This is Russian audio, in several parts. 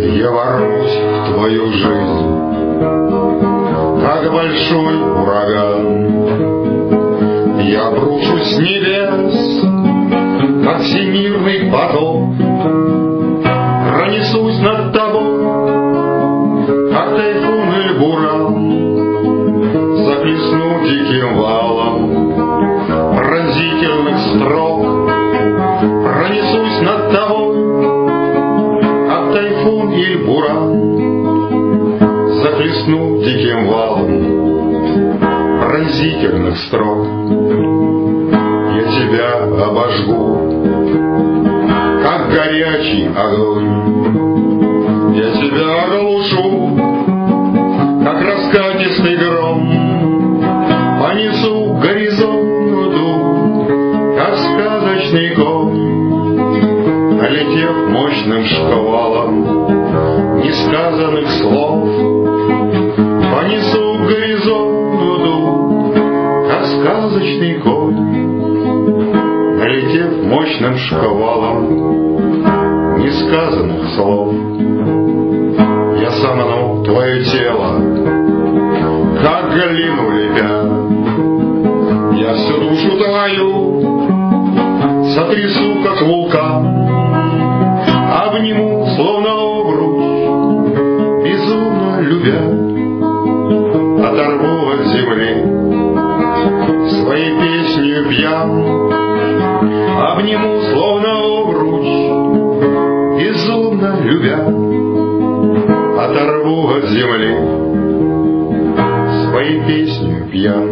Я ворвусь в твою жизнь, как большой ураган. Я брошусь с небес, как всемирный потоп. Пронесусь над тобой, как тайфун или буран. Захлестну диким валом пронзительных строк. Пронесусь над тобой, как тайфун или буран. Захлестну диким валом пронзительных строк. Я тебя обожгу, как горячий огонь. Я тебя оглушу, как раскатистый гром. Понесу к горизонту, как сказочный конь. Налетев мощным шквалом несказанных слов, понесу к горизонту, как сказочный конь. Налетев мощным шквалом несказанных слов. Я сомну твое тело, как глину лепя. Я всю душу твою сотрясу, как вулкан. Обниму, словно обруч, безумно любя. Оторву от земли, своей песнью пьян. Обниму, словно обруч, безумно любя. Оторву от земли, своей песнью пьян.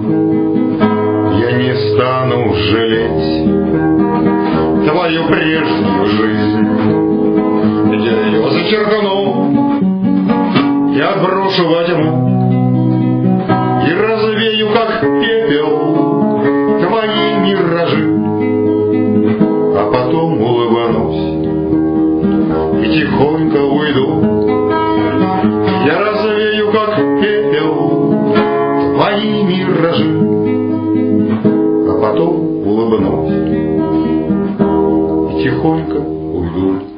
Я не стану жалеть твою прежнюю жизнь. Я ее зачеркну и отброшу во тьму, и развею, как пепел, твои миражи. А потом улыбнусь и тихонько уйду. Я развею, как пепел, твои миражи. А потом улыбнусь и тихонько уйду.